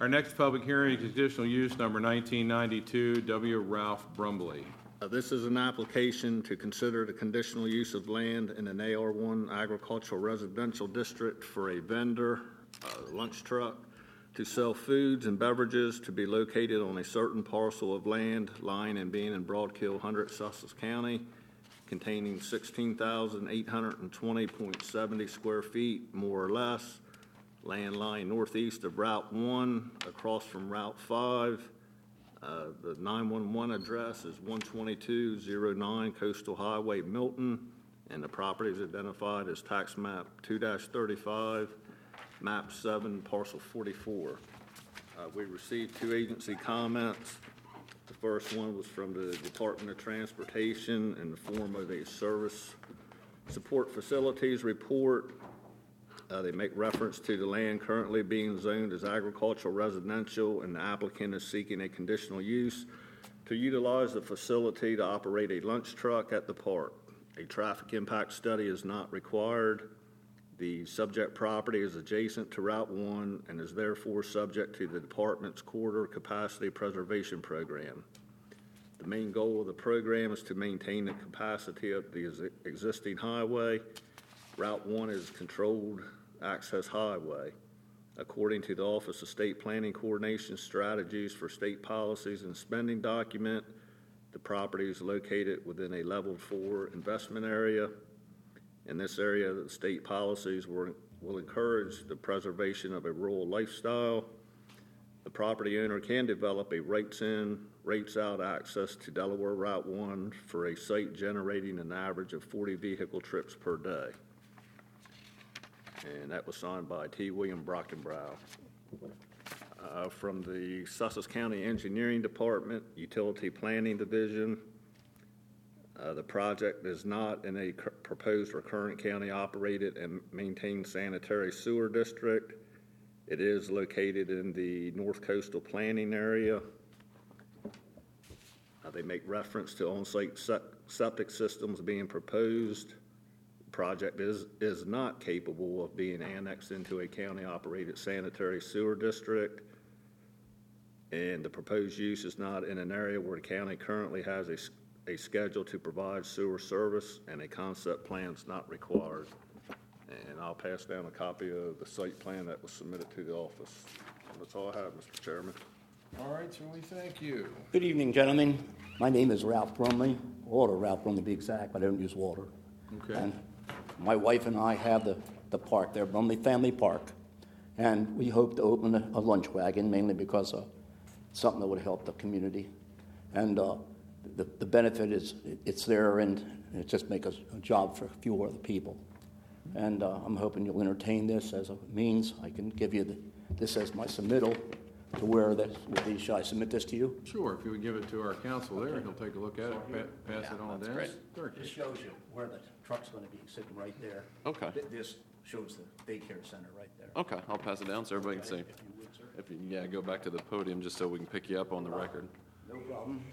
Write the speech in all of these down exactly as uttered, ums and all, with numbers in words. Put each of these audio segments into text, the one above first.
Our next public hearing is conditional use number nineteen ninety-two, W. Ralph Brumley. Uh, This is an application to consider the conditional use of land in an A R one agricultural residential district for a vendor, uh, lunch truck, to sell foods and beverages to be located on a certain parcel of land lying and being in Broadkill, one hundred, Sussex County, containing sixteen thousand eight hundred twenty point seven zero square feet, more or less, land lying northeast of Route one, across from Route five. Uh, The nine one one address is one twenty-two oh nine Coastal Highway, Milton, and the property is identified as tax map two thirty-five, map seven, parcel forty-four. Uh, We received two agency comments. The first one was from the Department of Transportation in the form of a service support facilities report. Uh, They make reference to the land currently being zoned as agricultural residential, and the applicant is seeking a conditional use to utilize the facility to operate a lunch truck at the park. A traffic impact study is not required. The subject property is adjacent to Route one and is therefore subject to the department's corridor capacity preservation program. The main goal of the program is to maintain the capacity of the ex- existing highway. Route one is controlled access highway. According to the Office of State Planning Coordination Strategies for State Policies and Spending document, the property is located within a level four investment area. In this area, the state policies will, will encourage the preservation of a rural lifestyle. The property owner can develop a rates-in, rates-out access to Delaware Route one for a site generating an average of forty vehicle trips per day. And that was signed by T. William Brockenbrow. Uh, from the Sussex County Engineering Department, Utility Planning Division, uh, the project is not in a cur- proposed or current county-operated and maintained sanitary sewer district. It is located in the North Coastal Planning Area. Uh, they make reference to on-site se- septic systems being proposed. Project is, is not capable of being annexed into a county-operated sanitary sewer district, and the proposed use is not in an area where the county currently has a, a schedule to provide sewer service, and a concept plan is not required. And I'll pass down a copy of the site plan that was submitted to the office. That's all I have, Mister Chairman. All right, sir, we thank you. Good evening, gentlemen. My name is Ralph Brumley, water Ralph Brumley to be exact, but I don't use water. Okay. And my wife and I have the, the park there, Brumley Family Park, and we hope to open a, a lunch wagon, mainly because of something that would help the community. And uh, the, the benefit is it, it's there, and it just make a, a job for a few other people. And uh, I'm hoping you'll entertain this as a means. I can give you the, this as my submittal to where that would be. Should I submit this to you? Sure, if you would give it to our counsel there, he'll take a look at it, pa- pass it on down. Great. Sure. This shows you where the truck's going to be sitting right there. Okay. Th- This shows the daycare center right there. Okay, I'll pass it down so everybody can see. If you would, sir. If you, yeah, go back to the podium just so we can pick you up on the record. No problem.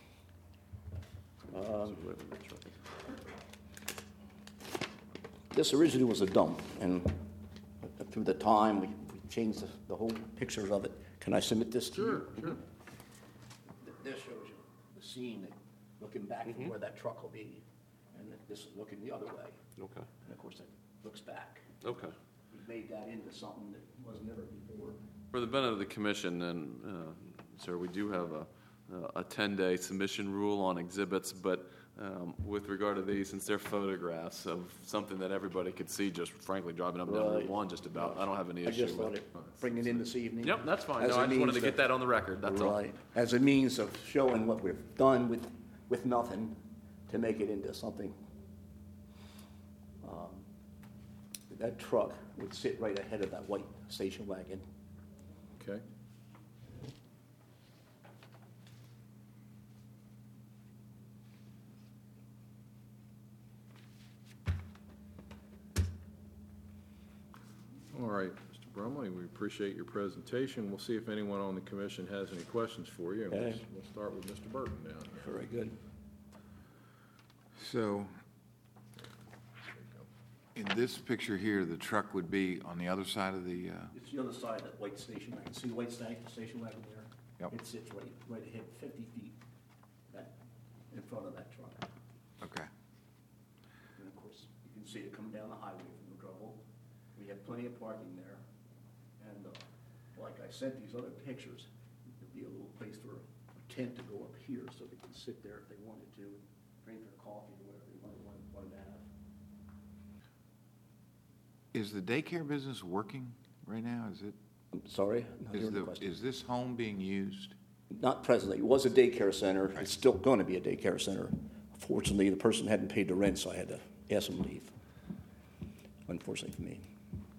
This originally was a dump, and through the time, we we changed the, the whole pictures of it. Can I submit this to Sure, you? sure. This shows you the scene, that- looking back from where that truck will be, and this is looking the other way. Okay, And of course, it looks back. okay. We made that into something that was never before. For the benefit of the commission, and, uh, sir, we do have a, a ten-day submission rule on exhibits, but um, with regard to these, since they're photographs of something that everybody could see, just frankly driving up and down Route Right. one, just about, I don't have any I issue just with thought it. it, bring it in this evening. Yep, that's fine. As No, a I just wanted to means get of- that on the record, that's all. Right, as a means of showing what we've done with, with nothing to make it into something. Um, That truck would sit right ahead of that white station wagon. Okay. All right, Mister Brumley, we appreciate your presentation. We'll see if anyone on the commission has any questions for you. We'll, Okay. we'll start with Mister Burton down here. Very good. So, In this picture here, the truck would be on the other side of the, uh, It's the other side of that white station wagon. See the white sta- station wagon there? Yep. It sits right, right ahead, fifty feet that, in front of that truck. okay. And of course, you can see it come down the highway from the Drubble. We have plenty of parking there. And, uh, like I said, these other pictures, there'd be a little place for a tent to go up here so they can sit there if they wanted to, drink their coffee or whatever they wanted, wanted wanted to have. Is the daycare business working right now? Is it, I'm sorry? Not is hearing the the, question. is this home being used? Not presently. It was a daycare center. It's still going to be a daycare center. Fortunately, the person hadn't paid the rent, so I had to ask them to leave. Unfortunately for me.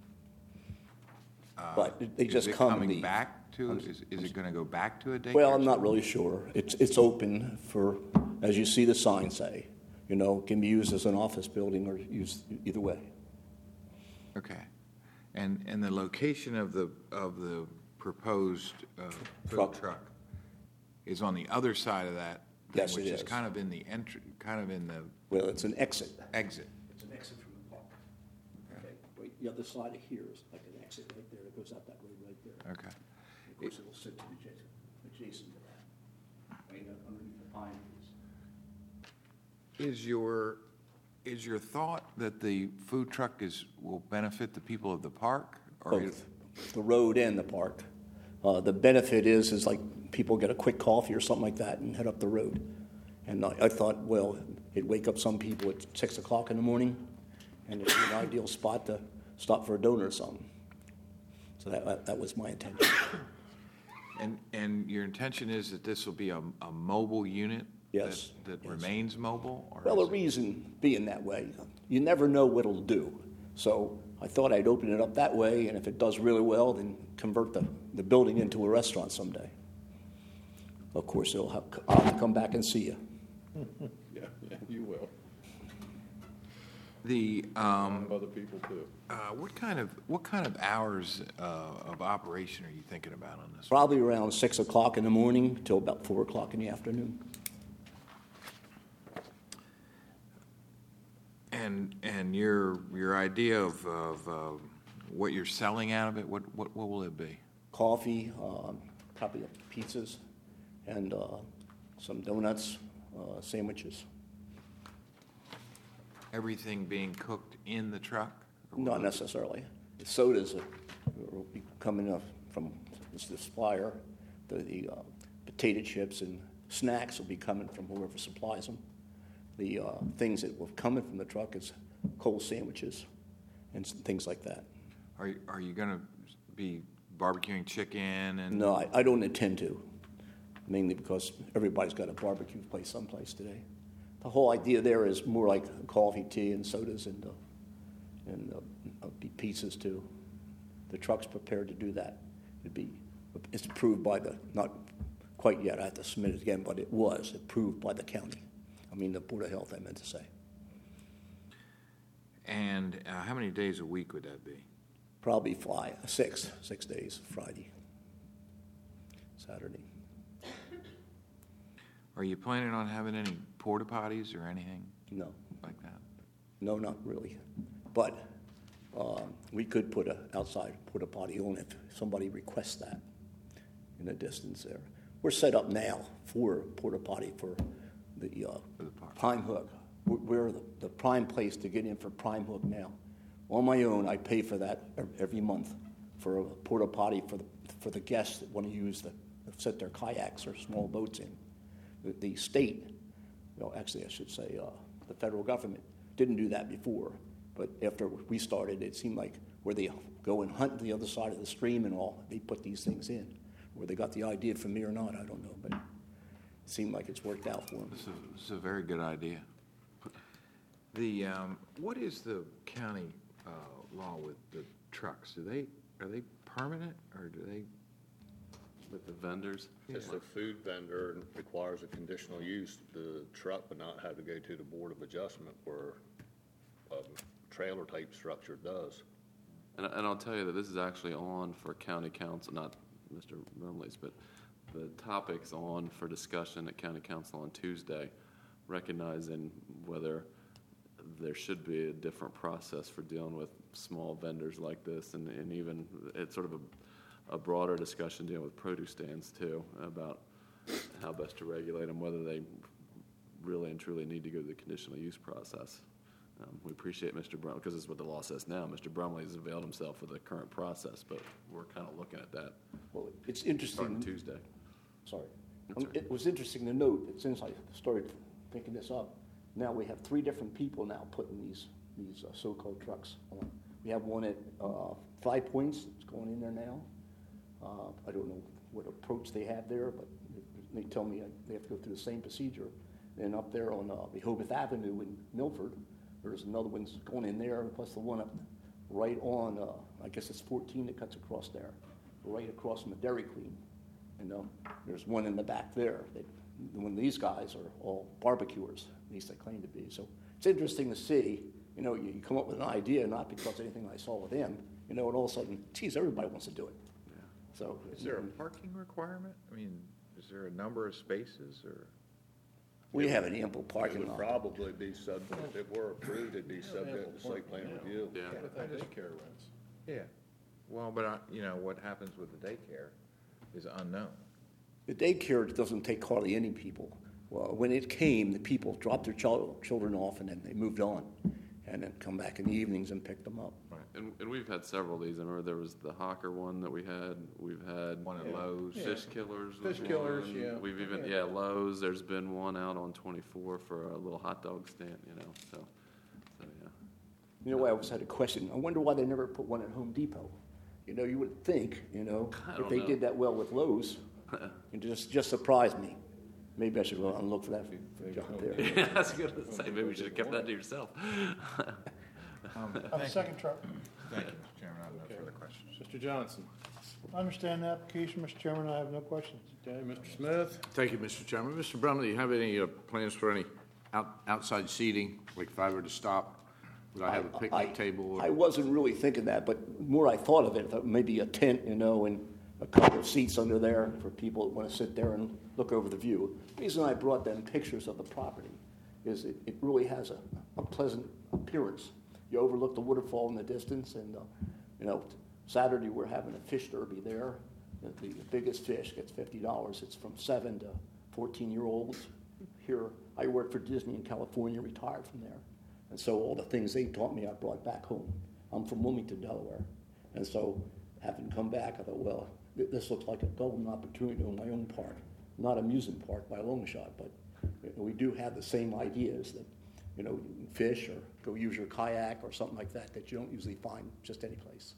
But they Is just it come and coming leave. back to, is, is it gonna go back to a daycare? Well, I'm not center? really sure. It's, it's open for, as you see the sign say, you know, can be used as an office building or used either way. Okay. And, and the location of the, of the proposed uh, food Truck. truck is on the other side of that? thing, Yes, it Which is is. kind of in the entry, kind of in the Well, it's an exit. exit. It's an exit from the park. Okay, right, the other side of here is like an exit right there. It goes out that road right there. Okay. Of course, it'll sit to the adjacent, adjacent to that, right underneath the pine trees. Is your, is your thought that the food truck is, will benefit the people of the park? or is- Both, the road and the park. Uh, the benefit is, is like people get a quick coffee or something like that and head up the road. And I, I thought, well, it'd wake up some people at six o'clock in the morning, and it's an ideal spot to stop for a donut or something. So that, that, that was my intention. And, and your intention is that this will be a, a mobile unit? Yes, That, that yes. remains mobile? or Well, the is it- reason being that way, you never know what it'll do. So I thought I'd open it up that way, and if it does really well, then convert the, the building into a restaurant someday. Of course, it'll have, I'll have to come back and see you. Yeah, yeah, you will. The, um, Other people too. uh, what kind of, what kind of hours, uh, of operation are you thinking about on this? Probably around six o'clock in the morning till about four o'clock in the afternoon. And, and your, your idea of, of, uh, what you're selling out of it, what, what, what will it be? Coffee, um, probably pizzas, and uh, some donuts, uh, sandwiches. Everything being cooked in the truck? Or will Not it- necessarily. The sodas are- will be coming up from the supplier. The, the uh, potato chips and snacks will be coming from whoever supplies them. The uh, things that will coming from the truck is cold sandwiches and s- things like that. Are, you- are you gonna be barbecuing chicken and? No, I, I don't intend to, mainly because everybody's got a barbecue place someplace today. The whole idea there is more like coffee, tea, and sodas, and uh, and uh, uh, be pizzas too. The truck's prepared to do that. It'd be, it's approved by the, not quite yet. I have to submit it again, but it was approved by the county. I mean the Board of Health. I meant to say. And uh, how many days a week would that be? Probably fly six, six days. Friday, Saturday. Are you planning on having any porta potties or anything No. like that? No, not really. But um, we could put a outside porta potty on if somebody requests that in the distance there. We're set up now for porta potty for the, uh, For the park. Prime Hook. We're- We're the, the prime place to get in for Prime Hook now. On my own, I pay for that ev- every month for a porta potty for the, for the guests that want to use the, set their kayaks or small boats in. The, the state, well, actually, I should say, uh, the federal government didn't do that before. But after we started, it seemed like where they go and hunt the other side of the stream and all, they put these things in. Where they got the idea from me or not, I don't know, but it seemed like it's worked out for them. This is, this is a very good idea. The, um, what is the county, uh, law with the trucks? Do they, are they permanent or do they? With the vendors? If the food vendor requires a conditional use, the truck would not have to go to the Board of Adjustment where a trailer-type structure does. And, and I'll tell you that this is actually on for county council, not Mister Rumley's, but the topic's on for discussion at county council on Tuesday, recognizing whether there should be a different process for dealing with small vendors like this, and, and even it's sort of a, a broader discussion dealing with produce stands too, about how best to regulate them, whether they really and truly need to go through the conditional use process. Um, we appreciate Mister Brumley, because this is what the law says now. Mister Brumley has availed himself of the current process, but we're kind of looking at that Well, it's interesting. starting Tuesday. Sorry. That's Um, all right. It was interesting to note that since I started picking this up, now we have three different people now putting these, these uh, so-called trucks on. We have one at uh, Five Points, it's going in there now. Uh, I don't know what approach they have there, but they tell me they have to go through the same procedure. Then up there on uh, Rehoboth Avenue in Milford, there's another one going in there, plus the one up right on, uh, I guess it's fourteen that cuts across there, right across from the Dairy Queen. And uh, there's one in the back there. That, when these guys are all barbecuers, at least they claim to be. So it's interesting to see, you know, you, you come up with an idea, not because of anything I saw with him, you know, and all of a sudden, geez, everybody wants to do it. So Is there a parking requirement? I mean, is there a number of spaces, or? we have an ample It parking would lot. probably be subject, if we're approved, it'd be subject to site plan review. Yeah. Daycare rents. Yeah. Well, but, I- you know, what happens with the daycare is unknown. The daycare doesn't take hardly any people. Well, when it came, the people dropped their child, children off and then they moved on, and then come back in the evenings and pick them up. And, and we've had several of these. I remember there was the Hawker one that we had. We've had One at Lowe's. Fish Killers. was Fish Killers, one. yeah. We've even, yeah, Lowe's. There's been one out on twenty-four for a little hot dog stand, you know, so, so, yeah. You know, I always had a question. I wonder why they never put one at Home Depot. You know, you would think, you know, I if don't they know. did that well with Lowe's, it just just surprised me. Maybe I should go out and look for that for John there. Yeah, I was gonna say, maybe you should have kept that to yourself. Um, I have a thank second truck. you, Thank you, Mister Chairman. I have no further questions. Mister Johnson. I understand the application, Mister Chairman, I have no questions. Okay, Mister Smith? Thank you, Mister Chairman. Mister Brumley, do you have any uh, plans for any out- outside seating? Like if I were to stop, would I have a I- picnic table? or- I wasn't really thinking that, but more I thought of it, I thought maybe a tent, you know, and a couple of seats under there for people that want to sit there and look over the view. The reason I brought them pictures of the property is it, it really has a, a pleasant appearance. You overlook the waterfall in the distance, and, uh, you know, Saturday we're having a fish derby there. The, the biggest fish gets fifty dollars. It's from seven to fourteen-year-olds. Here, I worked for Disney in California, retired from there. And so all the things they taught me, I brought back home. I'm from Wilmington, Delaware. And so having come back, I thought, well, th- this looks like a golden opportunity on my own part. Not amusement park by a long shot, but you know, we do have the same ideas that, you know, you can fish or go use your kayak or something like that that you don't usually find just any place.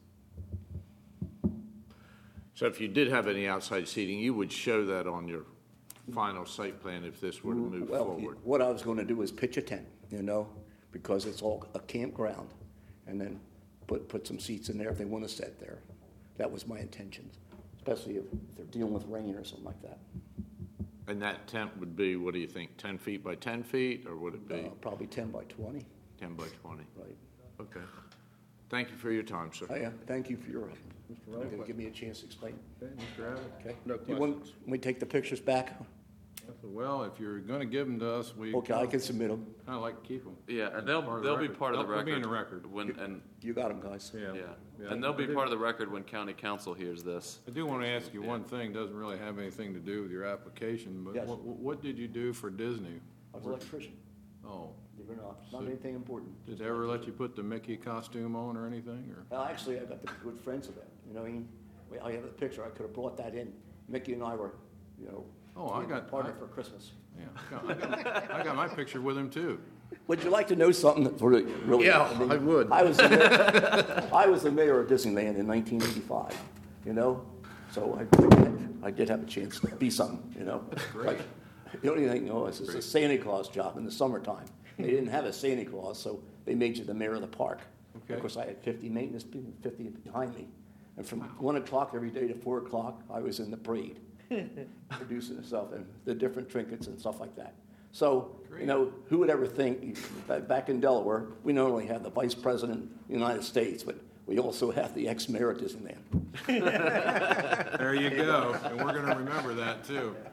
So if you did have any outside seating, you would show that on your final site plan if this were to move Well, forward? what I was going to do is pitch a tent, you know, because it's all a campground, and then put, put some seats in there if they want to sit there. That was my intention, especially if they're dealing with rain or something like that. And that tent would be, what do you think, ten feet by ten feet, or would it be Uh, Probably ten by twenty, ten by twenty? right? Okay. Thank you for your time, sir. Oh, yeah, thank you for your, gonna give me a chance to explain. Okay, Mister Abbott? Okay? No You want- questions. We take the pictures back? Well, if you're gonna give them to us, we Okay, I can submit them. kinda like to keep them. Yeah, and they'll, Part of the they'll be record. part of the They'll- record. they'll be in the record. When, and, You got them, guys. Yeah. yeah, and they'll be part of the record when county council hears this. I do want to ask you one thing, doesn't really have anything to do with your application, but Yes. what, what did you do for Disney? I was an electrician, Oh, believe it or not, not So- anything important. did they ever let you put the Mickey costume on or anything, or? Well, actually, I got the good friends of them, you know what I mean? We- I have a picture, I could have brought that in. Mickey and I were, you know, Oh, I got- partner I- for Christmas. Yeah, I got- I got, I got my picture with him too. Would you like to know something that's really, really? Yeah, mean, I would. I was, the mayor, I was the mayor of Disneyland in nineteen eighty-five, you know? So I, I did have a chance to be something, you know? Like, the only thing, you know, is it's a Santa Claus job in the summertime. They didn't have a Santa Claus, so they made you the mayor of the park. Okay. Of course, I had fifty maintenance people, fifty behind me. And from one o'clock every day to four o'clock, I was in the parade, producing stuff and the different trinkets and stuff like that. So, you know, who would ever think, ba- back in Delaware, we not only have the vice president of the United States, but we also have the ex-mayor of Disneyland. There you go, and we're gonna remember that too.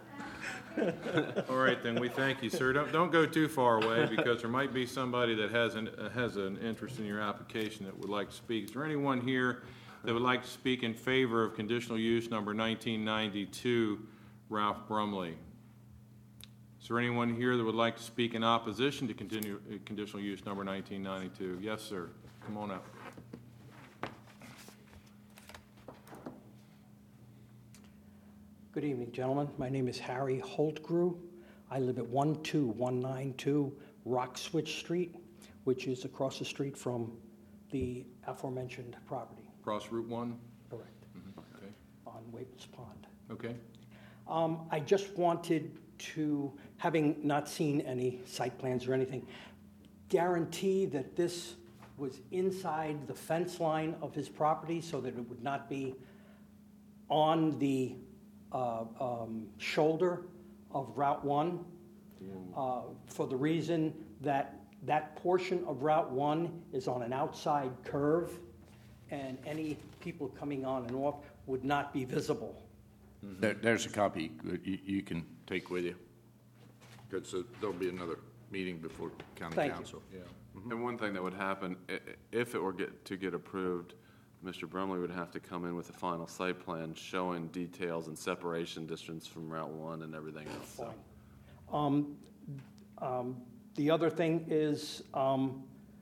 All right, then, we thank you, sir. Don't, don't go too far away, because there might be somebody that has an, uh, has an interest in your application that would like to speak. Is there anyone here that would like to speak in favor of conditional use number nineteen ninety-two, Ralph Brumley? Is there anyone here that would like to speak in opposition to continue, uh, conditional use number nineteen ninety-two? Yes, sir. Come on up. Good evening, gentlemen. My name is Harry Holtgrew. I live at one two one nine two Rock Switch Street, which is across the street from the aforementioned property. Cross Route one? Correct. Okay. On Waples Pond. Okay. Um, I just wanted to, having not seen any site plans or anything, guarantee that this was inside the fence line of his property so that it would not be on the uh, um, shoulder of Route one, uh, for the reason that that portion of Route one is on an outside curve, and any people coming on and off would not be visible. There, there's a copy that you, you can take with you. Because there'll be another meeting before county Thank you. council. Yeah. And one thing that would happen, i- i- if it were get, to get approved, Mister Brumley would have to come in with a final site plan showing details and separation distance from Route one and everything else. So. Fine. Um, um, The other thing is, um,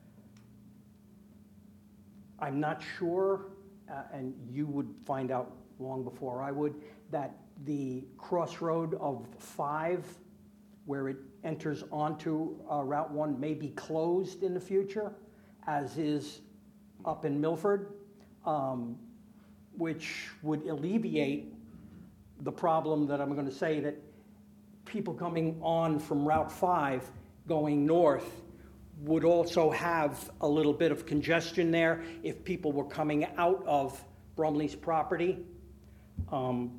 I'm not sure, uh, and you would find out long before I would, that the crossroad of five, where it enters onto uh, Route one, may be closed in the future, as is up in Milford, um, which would alleviate the problem that I'm going to say, that people coming on from Route five going north would also have a little bit of congestion there if people were coming out of Brumley's property. Um,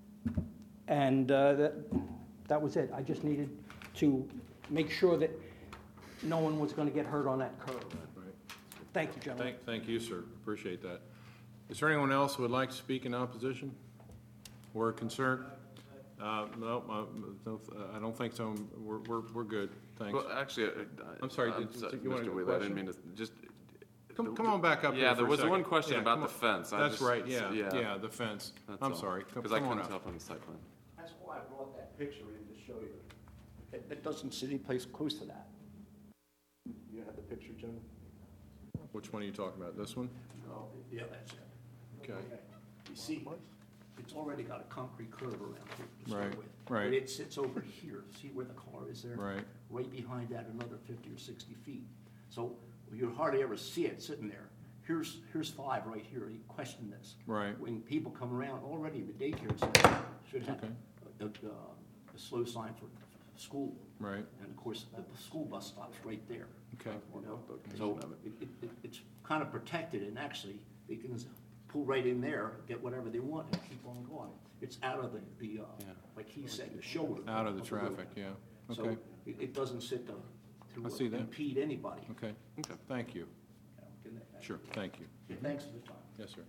and uh, that, that was it. I just needed to make sure that no one was going to get hurt on that curve. Thank you, gentlemen. Thank, thank you, sir. Appreciate that. Is there anyone else who would like to speak in opposition or concern? Uh, no, uh, no, I don't think so. We're, we're, we're good. Thanks. Well, actually, I- I'm sorry, I'm did- sorry, did you want Mister to Wheeler, I didn't mean to, just. Come, come on back up here Yeah, for there a was second. one question Yeah, about come the on. fence. I That's just- right, yeah, yeah. yeah, the fence. That's I'm all. sorry. Come Because I come on couldn't up. tell from the site plan. That's why I brought that picture in to show you. It, it doesn't sit any place close to that. You have the picture, gentlemen? Which one are you talking about? This one? Oh, yeah, that's it. Okay. You see, it's already got a concrete curve around it to start Right, with. right. But it sits over here. See where the car is there? Right. Right behind that, another fifty or sixty feet. So you hardly ever see it sitting there. Here's, here's five right here. You question this. Right. When people come around, already the daycare center should have Okay. a, a, a slow sign for school. Right. And of course, the school bus stops right there. Okay. You know, so it, it, it- it's kind of protected, and actually, they can pull right in there, get whatever they want, and keep on going. It's out of the, the, uh, like he said, the shoulder. Out of the road. traffic, yeah. So Okay, it, it doesn't sit to, I to see uh, that. impede anybody. okay. Okay. Thank you. You know, can they- Sure, thank you. Thanks for the time. Yes, sir.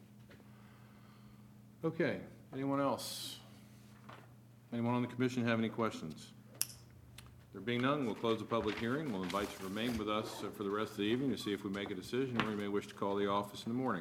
Okay, anyone else? Anyone on the commission have any questions? There being none, we'll close the public hearing. We'll invite you to remain with us uh, for the rest of the evening to see if we make a decision, or you may wish to call the office in the morning.